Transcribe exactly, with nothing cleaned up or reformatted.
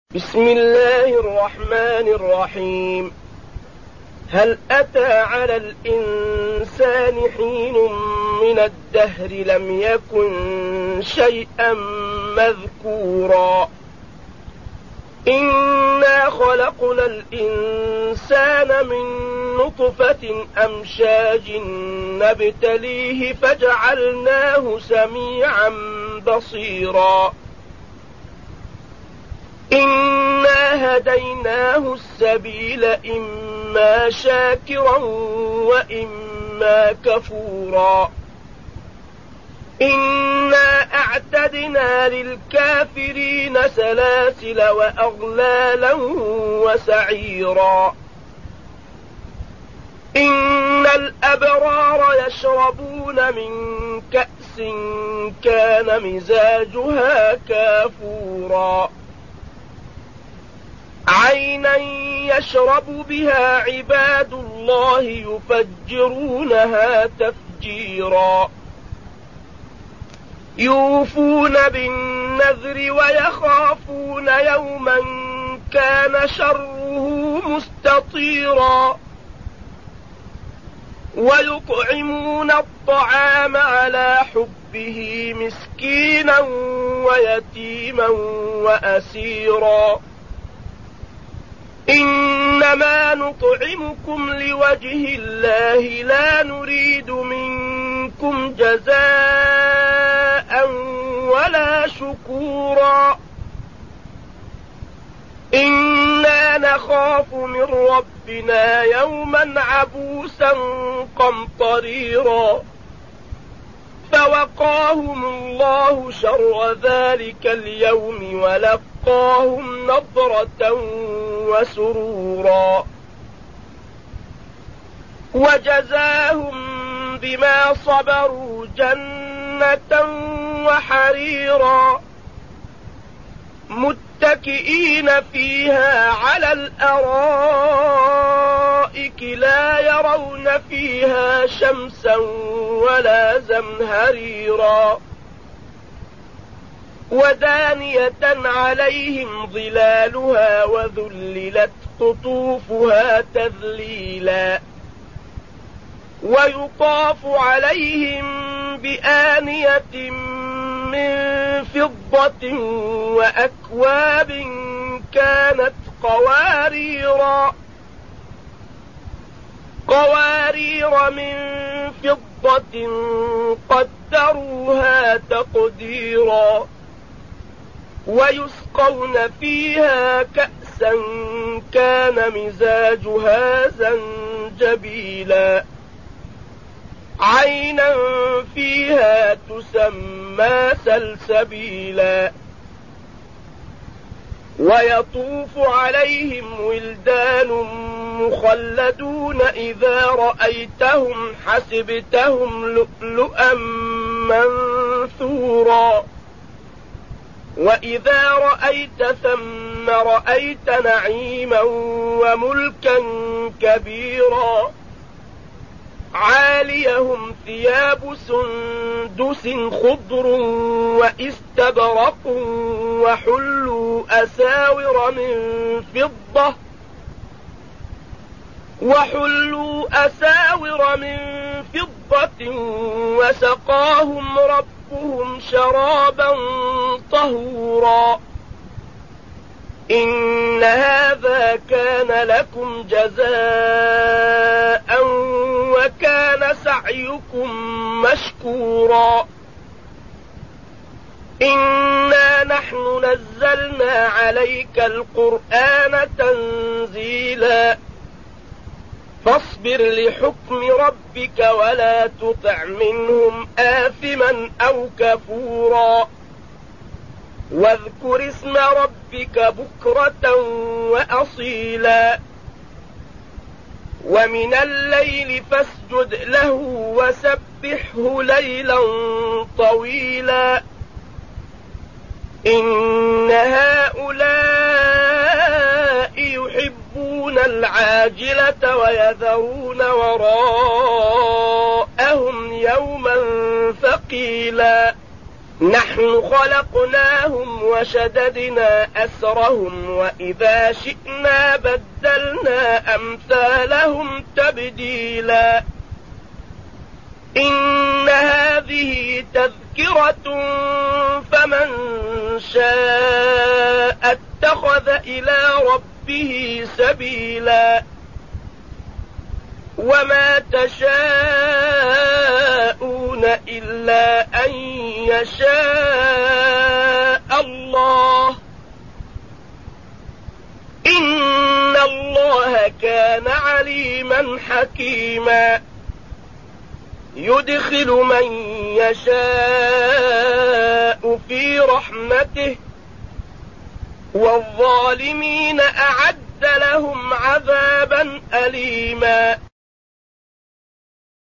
بسم الله الرحمن الرحيم. هل أتى على الإنسان حين من الدهر لم يكن شيئا مذكورا إنا خلقنا الإنسان من نطفة أمشاج نبتليه فجعلناه سميعا بصيرا إنا هديناه السبيل إما شاكرا وإما كفورا إنا أعتدنا للكافرين سلاسل وأغلالا وسعيرا إن الأبرار يشربون من كأس كان مزاجها كافورا عينا يشرب بها عباد الله يفجرونها تفجيرا يوفون بالنذر ويخافون يوما كان شره مستطيرا ويطعمون الطعام على حبه مسكينا ويتيما وأسيرا إنما نطعمكم لوجه الله لا نريد منكم جزاء ولا شكورا إنا نخاف من ربنا يوما عبوسا قمطريرا فوقاهم الله شر ذلك اليوم ولقاهم نضرة وسرورا وجزاهم بما صبروا جنة وحريرا متكئين فيها على الأرائك لا يرون فيها شمسا ولا زمهريرا ودانية عليهم ظلالها وذللت قطوفها تذليلا ويطاف عليهم بآنية من فضة وأكواب كانت قواريرا قوارير من فضة قدروها تقديرا ويسقون فيها كأسا كان مزاجها زنجبيلا عينا فيها تسمى سلسبيلا ويطوف عليهم ولدان مخلدون إذا رأيتهم حسبتهم لؤلؤا منثورا وإذا رأيت ثم رأيت نعيما وملكا كبيرا عاليهم ثياب سندس خضر وإستبرق وحلوا أساور من فضة وحلوا أساور من فضة وسقاهم ربهم شرابا طهورا إن هذا كان لكم جزاء وكان سعيكم مشكورا إنا نحن نزلنا عليك القرآن تنزيلا فاصبر لحكم ربك ولا تطع منهم آثما أو كفورا واذكر اسم ربك بكرة وأصيلا ومن الليل فاسجد له وسبحه ليلا طويلا إن هؤلاء يحبون العاجلة ويذرون وراءهم يوما ثقيلا نحن خلقناهم وشددنا أسرهم وإذا شئنا بدلنا أمثالهم تبديلا إن هذه تذكرة فمن شاء اتخذ إلى ربه سبيلا وما تشاءون إلا أن يشاء الله إن الله كان عليما حكيما يدخل من يشاء في رحمته والظالمين أعد لهم عذابا أليما